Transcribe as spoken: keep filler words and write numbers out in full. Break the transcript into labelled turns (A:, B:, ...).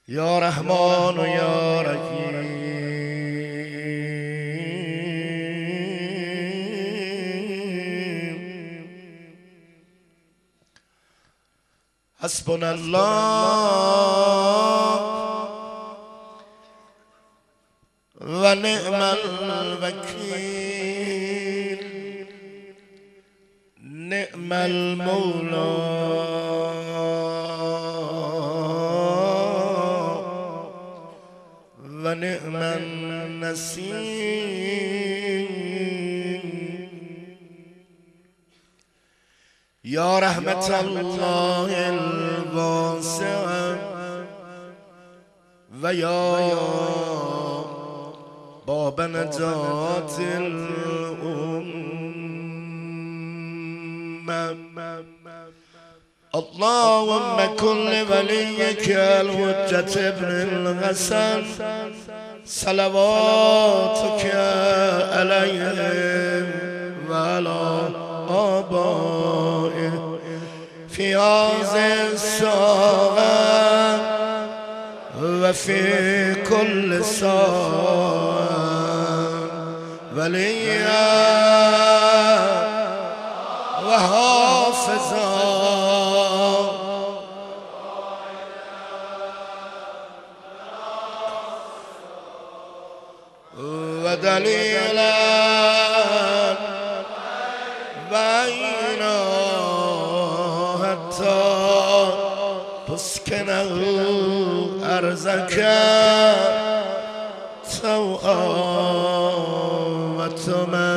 A: یا رحمان و یا رحیم حسبنا الله و نعم الوکیل نعم المولا و نعم النصیر یا رحمت الله الواسع و یا باب نجات الأمة اللهم كن وليك الحجة ابن الحسن صلواتك عليهم وعلى آبائه في هذه الساعة وفي كل ساعة وليا وحافظا ودليلا بينا حتى تسكنه أرزك طوعا وطمعا